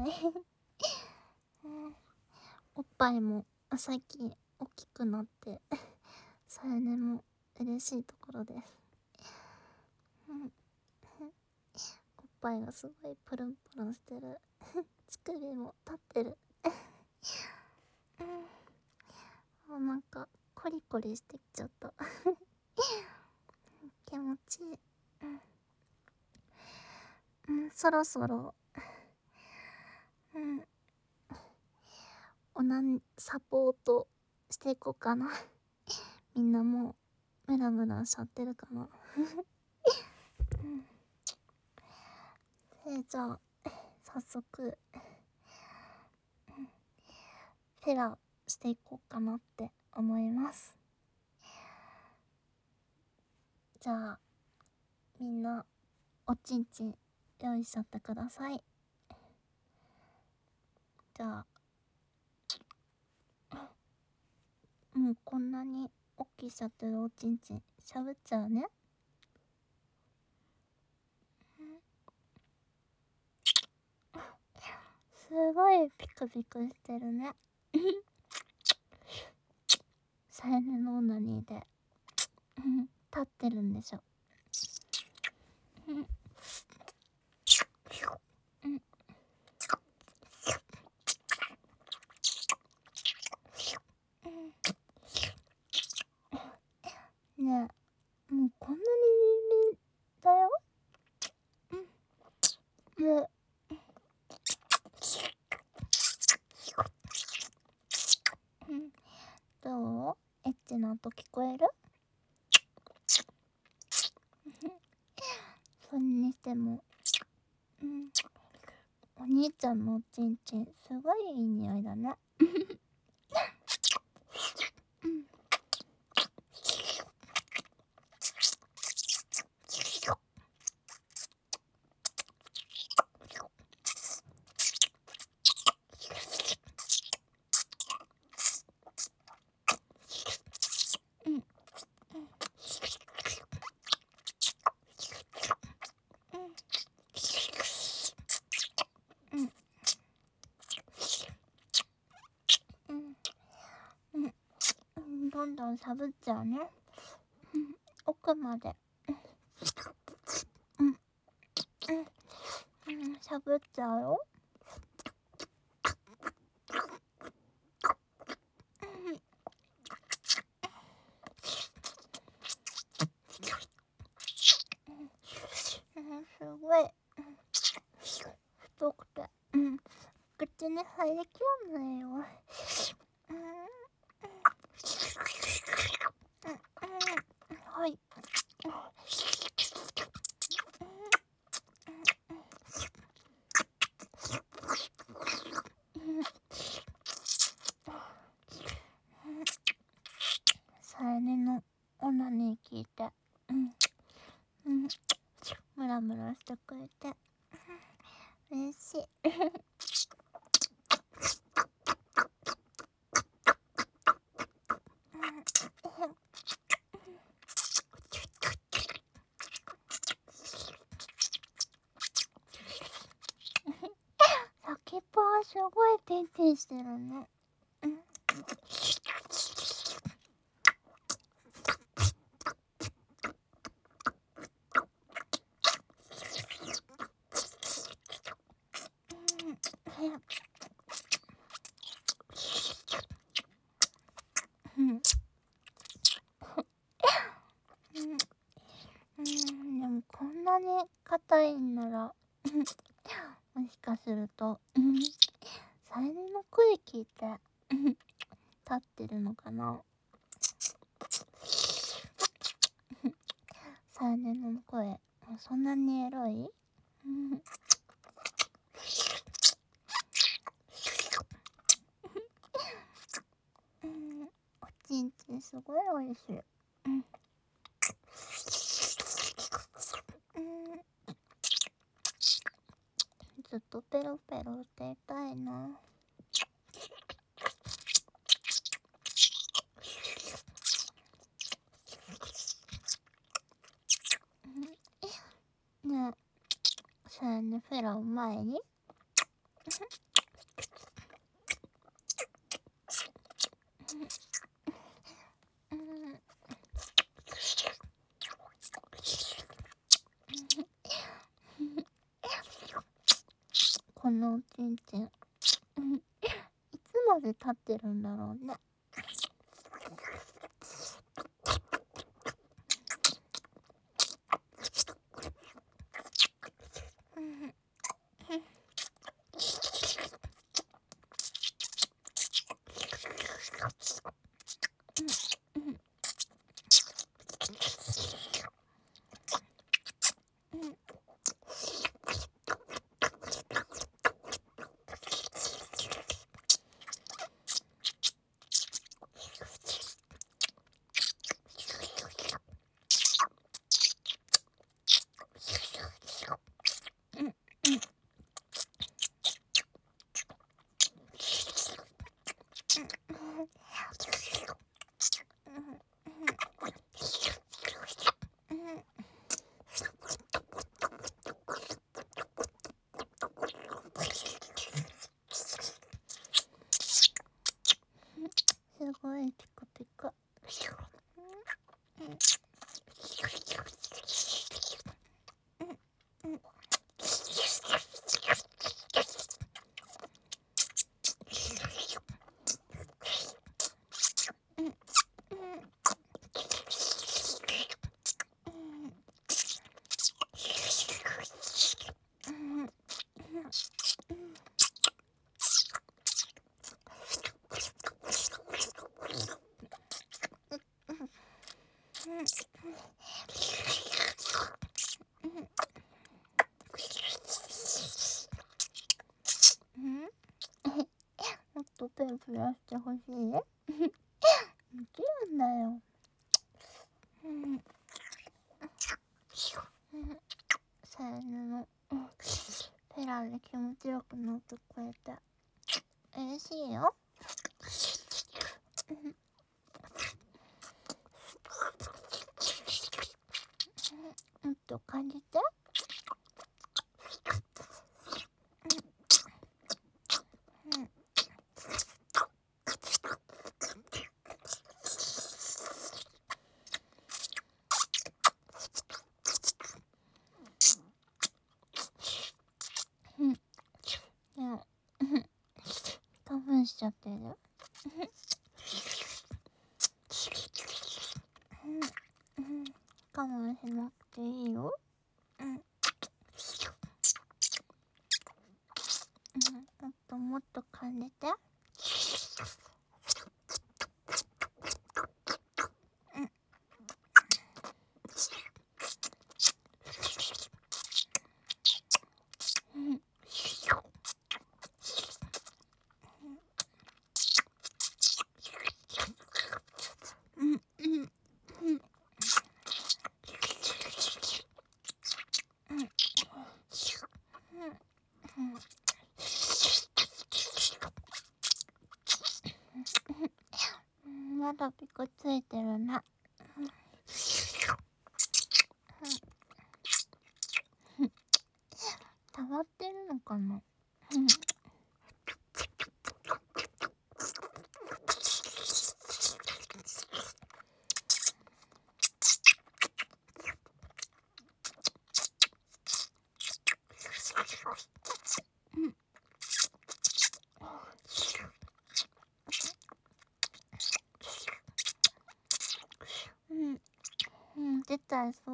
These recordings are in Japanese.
い。おっぱいも最近大きくなってさやねも嬉しいところです。おっぱいがすごいプルンプルンしてる。乳首も立ってる。なんかコリコリしてきちゃった。気持ちいい。そろそろサポートしていこうかな。みんなもうムラムラしちゃってるかな。じゃあ早速フェラしていこうかなって思います。じゃあみんなおちんちん用意しちゃってください。じゃあもうこんなに大きいしちゃってるおちんちんしゃぶっちゃうね。すごいピクピクしてるね。さやねのオナニーで立ってるんでしょ。ねえ、もうこんなにだよ。もうどう？エッチな音聞こえる？それにしてもお兄ちゃんのおちんちんすごいいい匂いだね。どんどんしゃぶっちゃうね。奥までしゃぶっちゃうよ。すごい太くて口に入りきらないよ。はい。さやねのオナニー聞いてムラムラしてくれて嬉しい。先っぽはすごいピンピンしてるね。でもこんなに硬いんならもしかするとさやねの声聞いて立ってるのかな。さやねの声そんなにエロい？おちんちんすごいおいしい。ずっとペロペロしていたいな。ねえ、さやねフェラを前にこのおちんちん。いつまで立ってるんだろうね。すごいピカピカ。もっとペラペラしてほしい。もちろんだよ。さやねのペラで気持ちよくなってくれて嬉しいよ。もっと感じて。我慢しちゃってる。我慢しなくていいよ。もっともっと感じて。まだピコついてるな。溜まってるのかな。出たそう。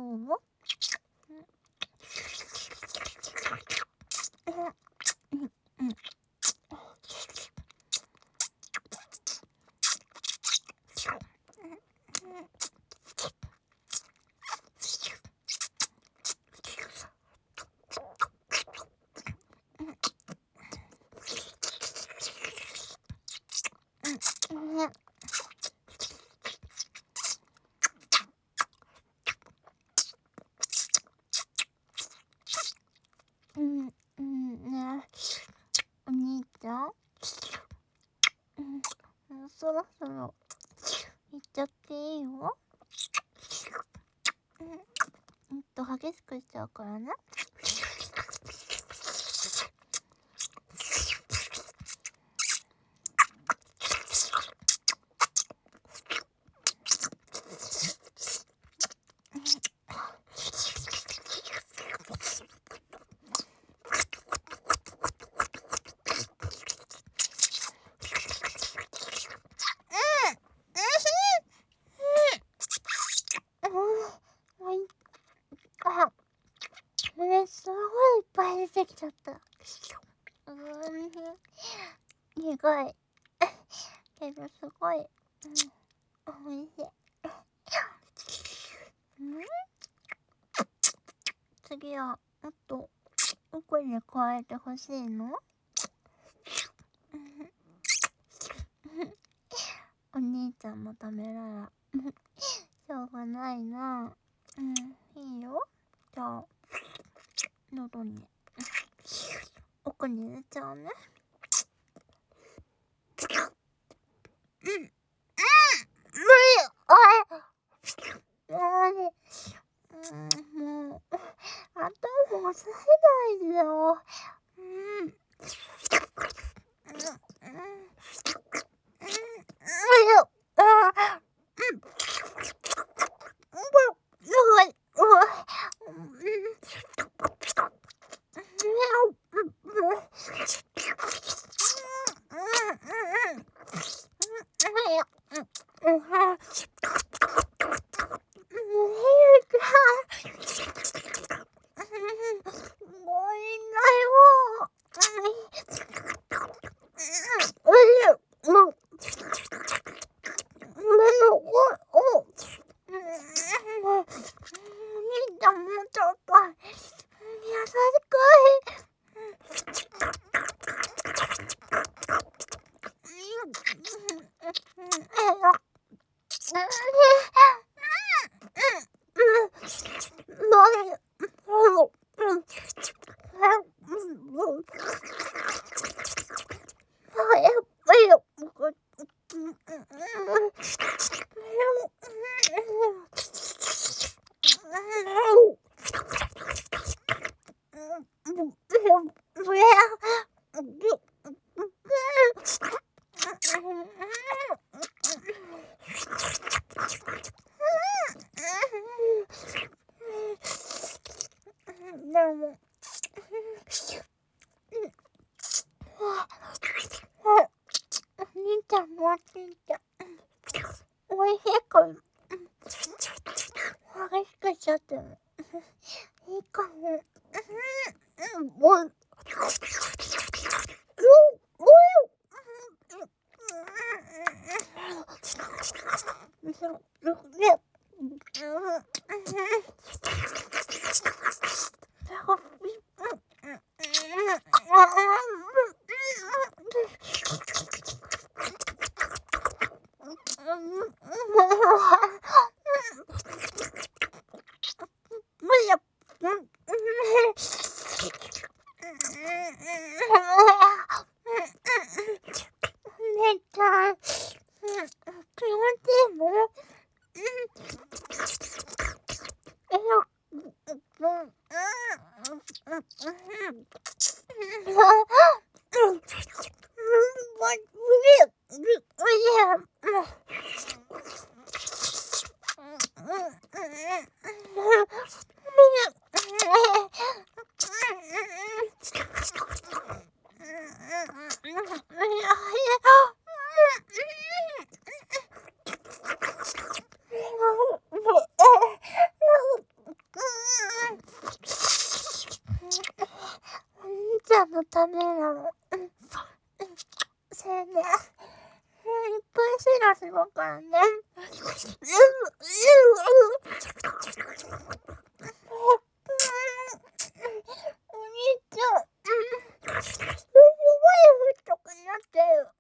ね、お兄ちゃん、そろそろ行っちゃっていいよ。激しくしちゃうからね。 ちゃった。苦い。けどすごい、おいしい。次はもっと奥に加えてほしいの？お兄ちゃんのためならしょうがないな。いいよ。じゃあ喉に奥に入れちゃうね。もう頭押さえないでよ。おいしいかも。激しくしちゃってもいいかも。姉ちゃん、気持ちいいの？のためなの。せやね。いっぱいシェラするからね。お兄ちゃん、すごい太くなってる。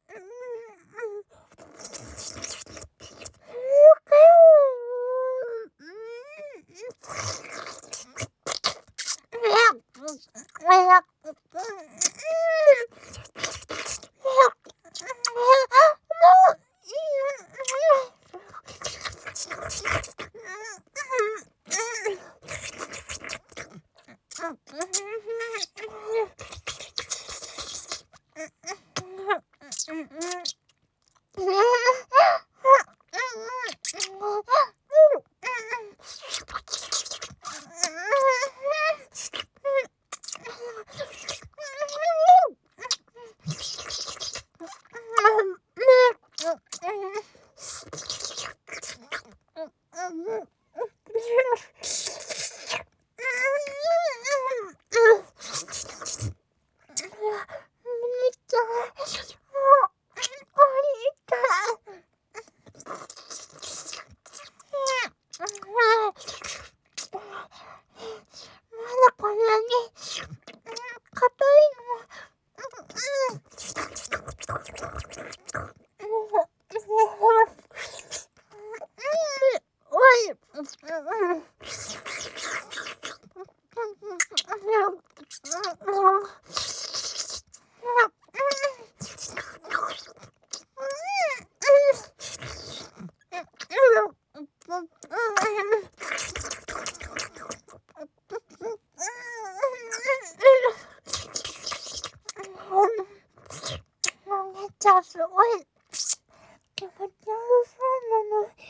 じゃあすごい気持ち悪そうなの。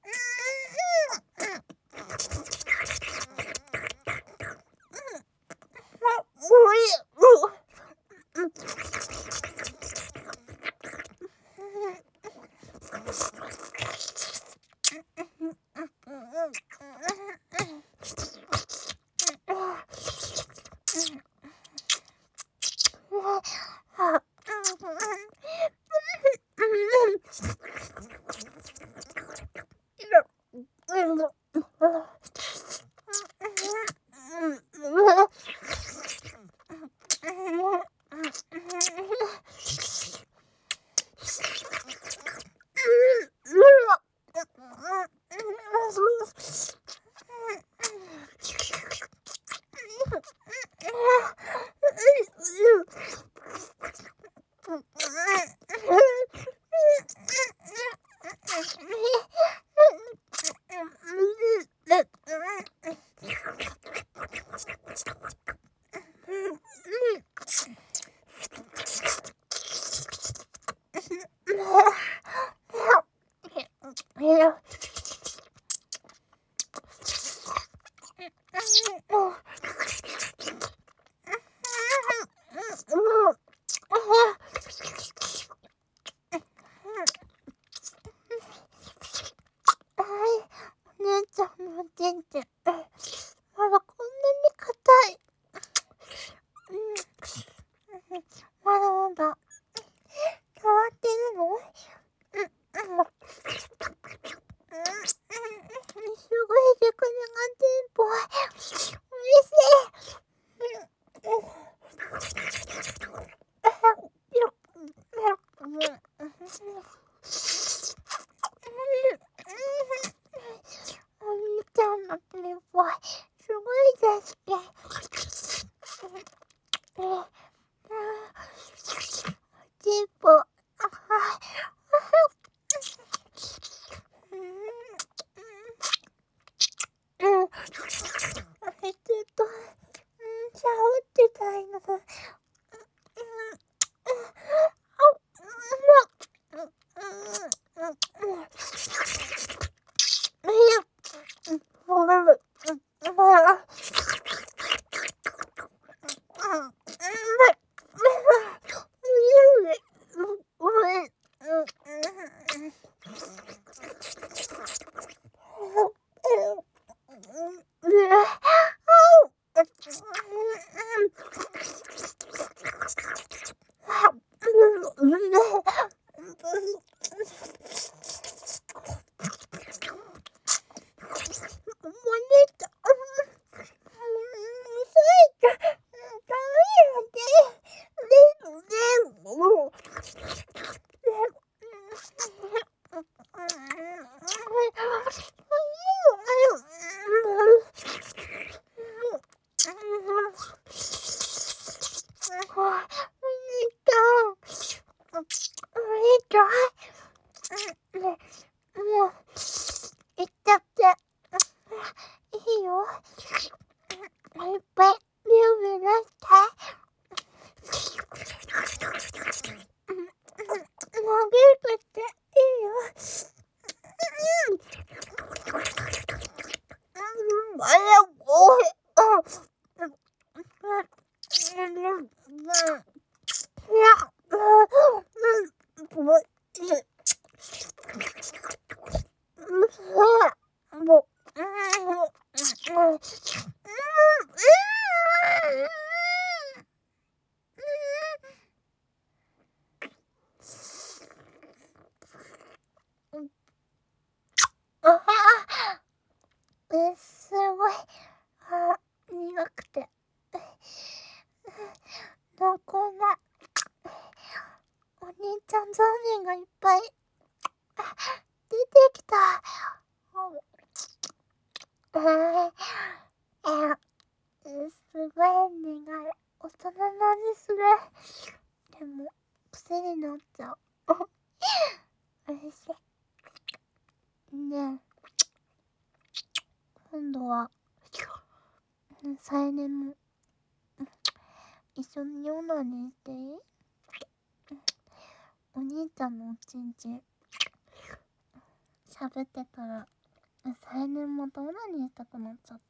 おいちゃんザーメンがいっぱい出てきた。すごい苦い。大人の味する。でも癖になっちゃう。おいしいね。今度はさえねも一緒にオナニーしていい？お兄ちゃんのおちんちん喋ってたらさえねもまたオナニーしたくなっちゃった。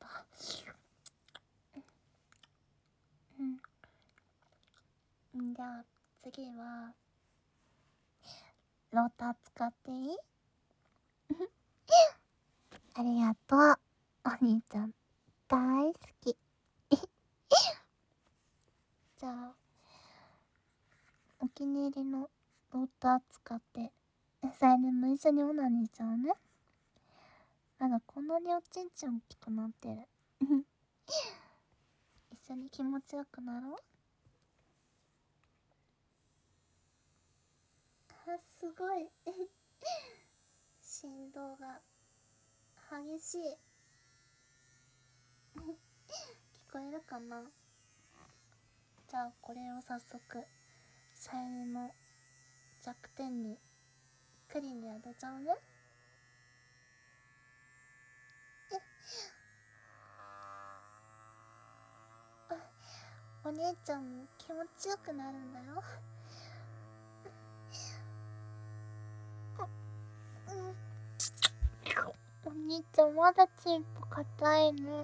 じゃあ次はローター使っていい？ありがとう。お兄ちゃん大好き。じゃあお気に入りのローター使ってさえねも一緒にオナニーしちゃうね。まだこんなにおちんちん大きくなってる。一緒に気持ちよくなろう。すごい振動が激しい。聞こえるかな？じゃあこれを早速さえねの弱点にクリに当てちゃうね。お姉ちゃんも気持ちよくなるんだよ。お兄ちゃんまだチンポ硬いね。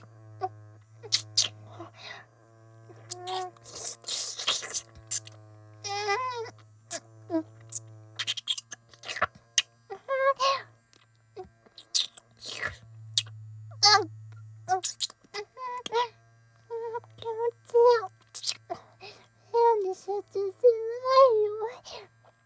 気持ちいい。部屋に集中してないよ。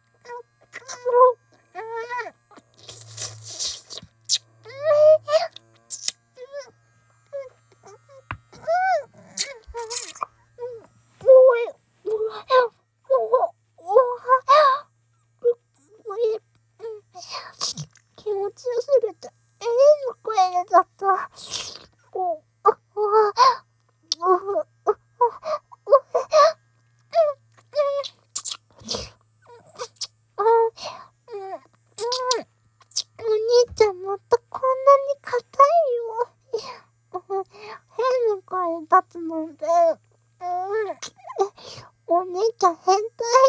気持ちよすぎての声出ちゃった。お兄ちゃんまたこんなに硬いよ。変な声出つなんて。お兄ちゃん変態。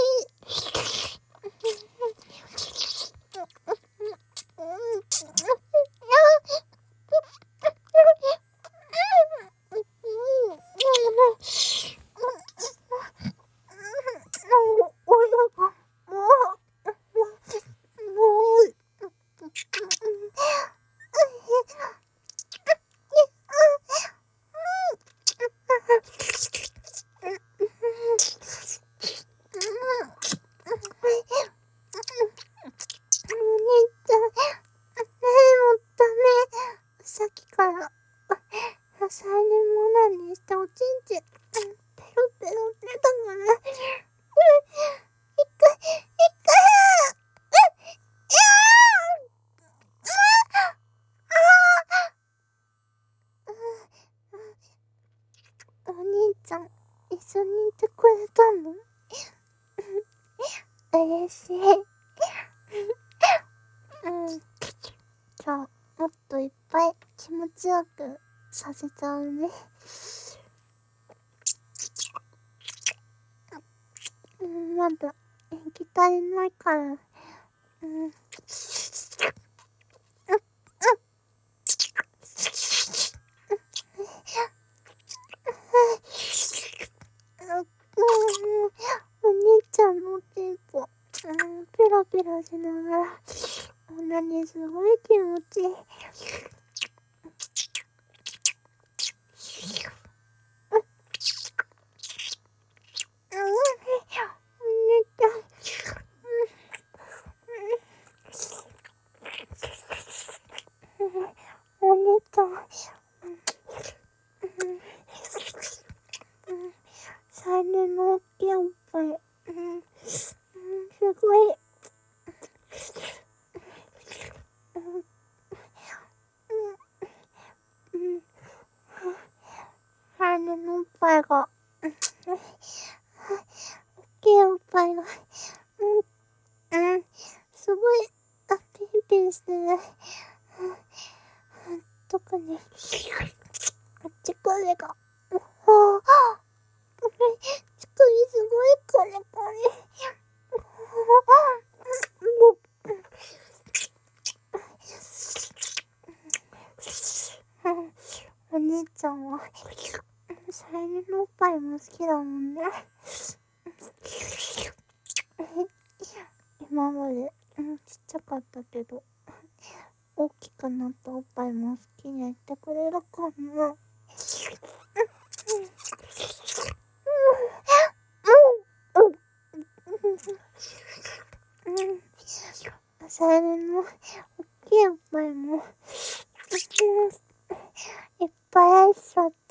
さっきからさえねもオナニーしておちんちんペロペロ出たから一回お兄ちゃん一緒にいてくれたの？嬉しい。じゃあもっといっぱい気持ちよくさせちゃうね。まだ液足りないから。お兄ちゃんのテンポペロペロしながらオナニーすごい気持ちいい。お姉ちゃんさえねの大きいおっぱいすごごい。あれのおっぱいが、大きいおっぱいが、すごい、ピンピンしてる。特に、乳首が、乳首すごいコリコリ。お兄ちゃんは、さゆりのおっぱいも好きだもんね。今まで、ちっちゃかったけど、大きくなったおっぱいも好きに言ってくれるかな。さゆりの大きいおっぱいも、いっぱい愛しちゃって。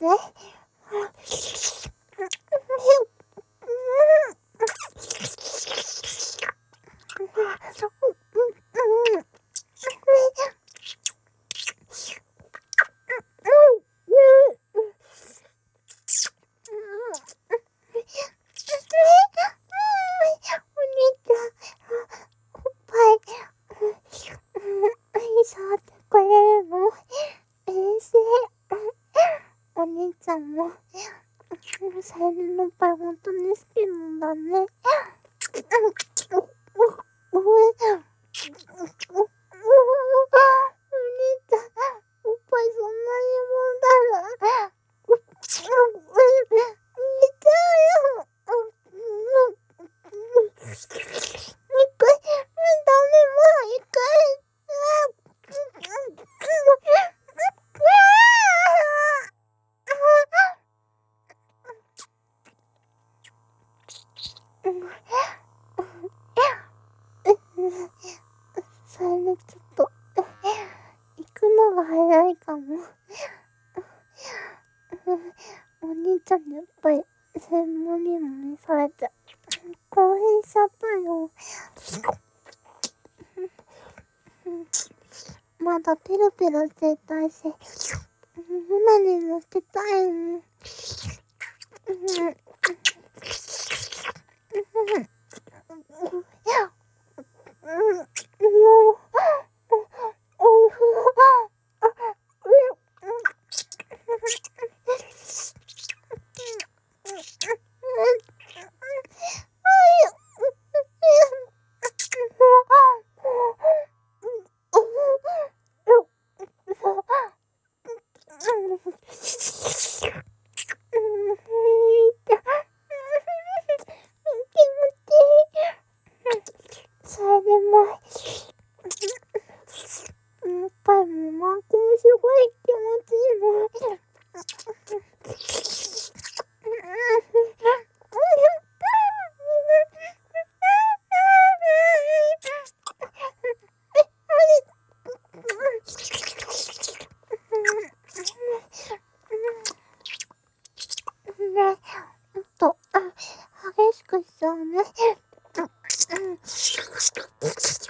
触ってくれるの嬉しい。お兄ちゃんもさゆりのおっぱい本当に好きなんだね。お兄ちゃん、おっぱいそんなにもんだら寝ちゃうよ。一回、ダメ、もう一回。それちょっと行くのが早いかも。お兄ちゃんにやっぱり専門にも見されて興奮しちゃったよ。まだペロペロしてたいし、何もしてたいの。それでもおっぱいもマンコもすごい気持ちいいの。ね、もっと激しくしちゃうね。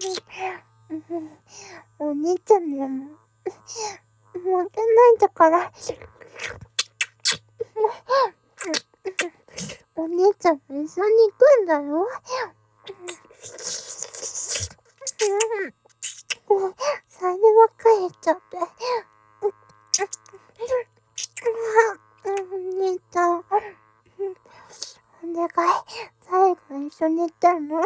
お兄ちゃんでも負けないんだから。お兄ちゃんも一緒に行くんだよ。そればっかり言っちゃって。お兄ちゃん、お願い、最後一緒に行ったの。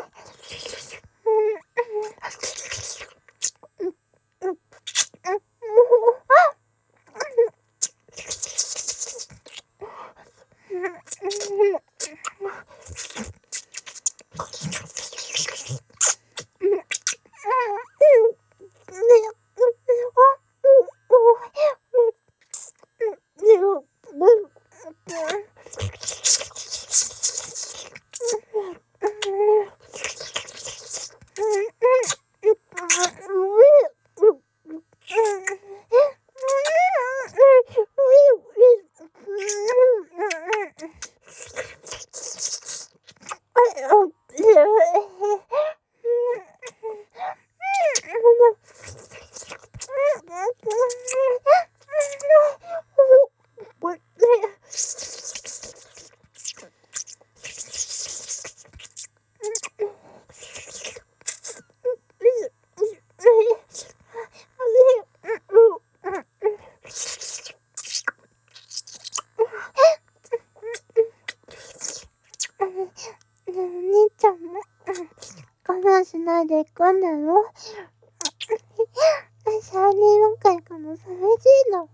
お兄ちゃんも我慢しないで行くんだよ。3人4回かも寂しいの。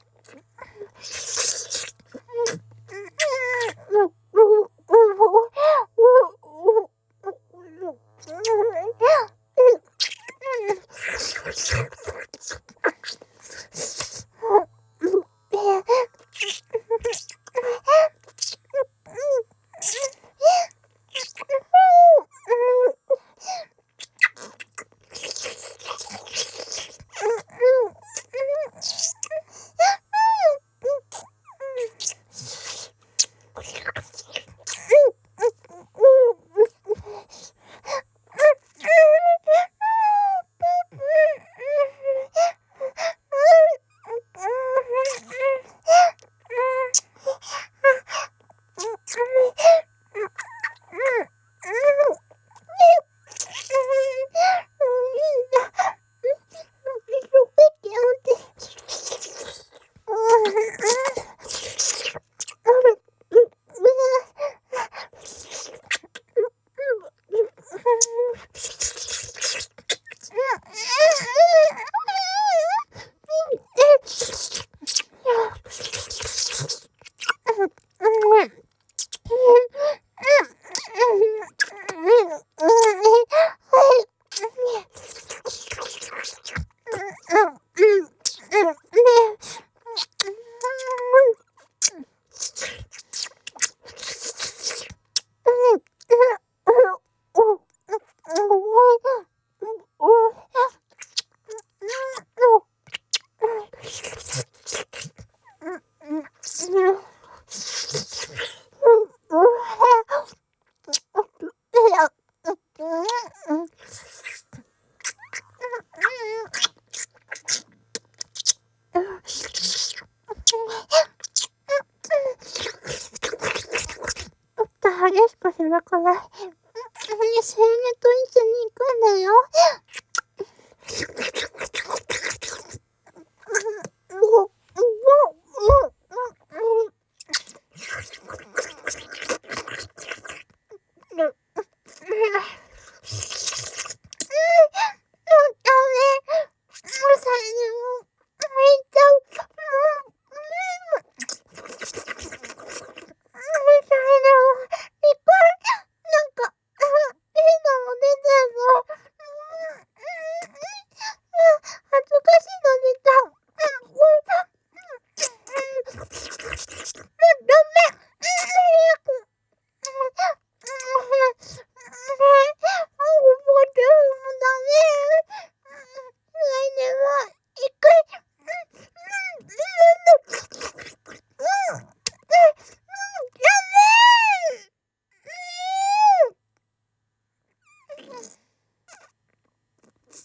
激しくするから、セイネと一緒に行くんだよ。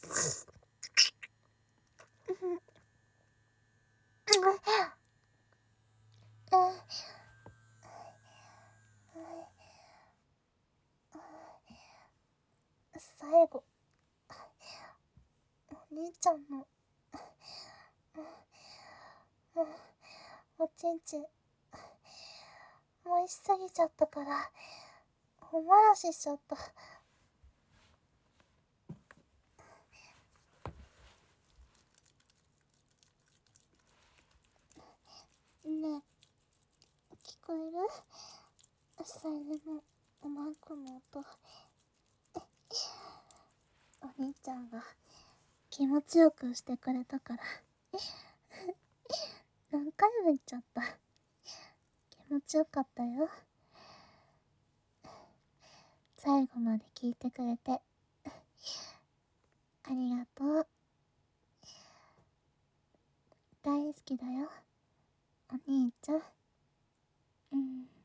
最後、お兄ちゃんのおちんちん美味しすぎちゃったからお漏らししちゃった。ねえ、聞こえる？さゆりのおまんこの音。お兄ちゃんが気持ちよくしてくれたから何回も言っちゃった。気持ちよかったよ。最後まで聞いてくれてありがとう。大好きだよ、お兄ちゃん。